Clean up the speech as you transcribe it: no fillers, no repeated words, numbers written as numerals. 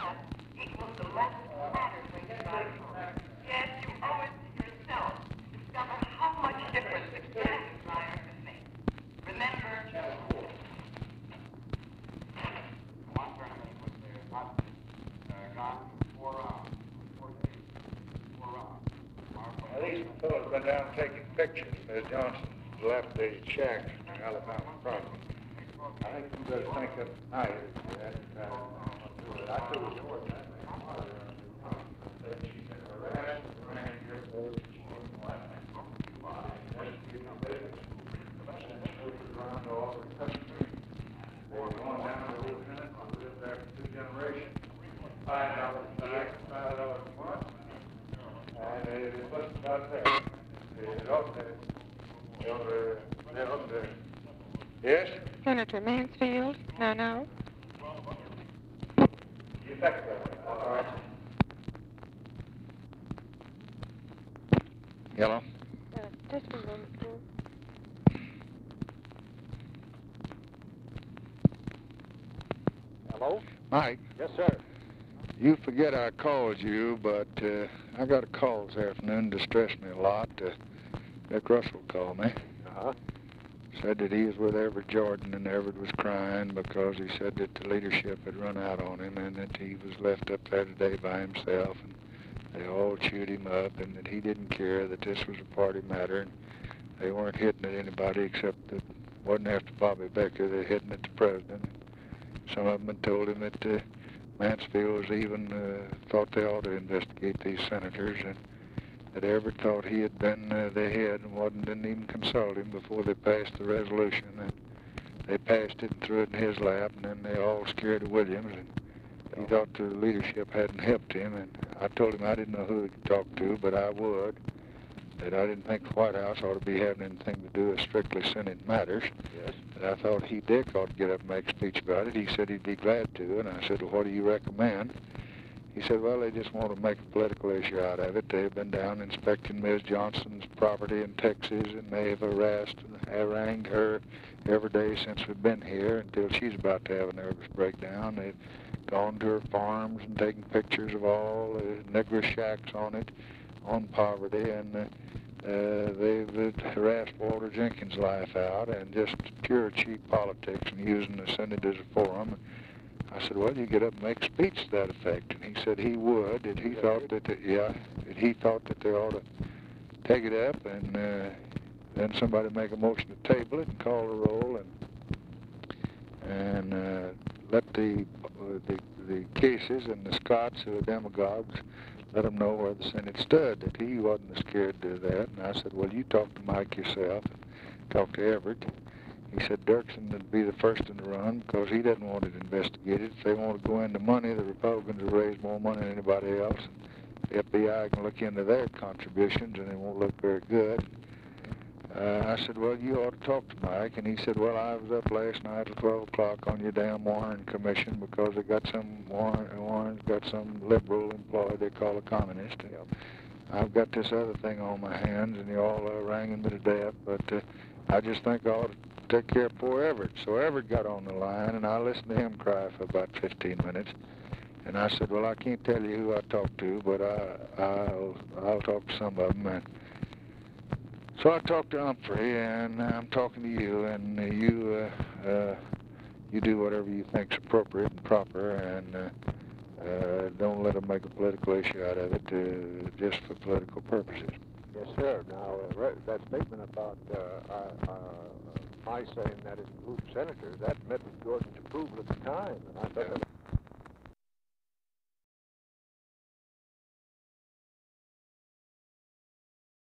These fellows been down taking pictures. Miss Johnson left the shack in Alabama property. I think you better think up tonight if you had to do it. I told you what that she been harassed around here for around all the country. They were going down to the lieutenant and lived there for 2 generations. $5 back, $5 a month. And it wasn't about that. It ought to, yes? Senator Mansfield? No. You think about it. All right. Yellow? Just a minute, please. Hello? Mike? Yes, sir. You forget I called you, but I got a call this afternoon, distressed me a lot. Dick Russell called me. Uh-huh. Said that he was with Everett Jordan, and Everett was crying because he said that the leadership had run out on him and that he was left up there today by himself, and they all chewed him up, and that he didn't care, that this was a party matter, and they weren't hitting at anybody except that wasn't after Bobby Becker, they were hitting at the president. Some of them had told him that Mansfield was even thought they ought to investigate these senators, and that Everett thought he had been their head and didn't even consult him before they passed the resolution. And they passed it and threw it in his lap, and then they all scared of Williams, and he thought the leadership hadn't helped him. And I told him I didn't know who to talk to, but I would. That I didn't think the White House ought to be having anything to do with strictly Senate matters. Yes. That I thought Dick ought to get up and make a speech about it. He said he'd be glad to, and I said, well, what do you recommend? He said, well, they just want to make a political issue out of it. They've been down inspecting Ms. Johnson's property in Texas, and they've harangued her every day since we've been here until she's about to have a nervous breakdown. They've gone to her farms and taken pictures of all the Negro shacks on it, on poverty, and they've harassed Walter Jenkins' life out, and just pure cheap politics and using the Senate as a forum. I said, well, you get up and make a speech to that effect. And he said he would, and he thought that, he thought that they ought to take it up and then somebody make a motion to table it and call the roll and let the cases and the Scots who are demagogues, let them know where the Senate stood, that he wasn't scared to do that. And I said, well, you talk to Mike yourself, talk to Everett. He said Dirksen would be the first in the run because he doesn't want it investigated. If they want to go into money, the Republicans will raise more money than anybody else. The FBI can look into their contributions, and it won't look very good. I said, well, you ought to talk to Mike. And he said, well, I was up last night at 12 o'clock on your damn Warren Commission because they got Warren's got some liberal employee they call a communist. I've got this other thing on my hands, and you're all wrangling me to death, but I just think I ought to take care of poor Everett. So Everett got on the line, and I listened to him cry for about 15 minutes. And I said, well, I can't tell you who I talked to, but I'll talk to some of them. And so I talked to Humphrey, and I'm talking to you, and you do whatever you think's appropriate and proper, and don't let them make a political issue out of it just for political purposes. Yes, sir. Now, that statement about my saying that is group senators, that met with Gordon's approval at the time, and I thought that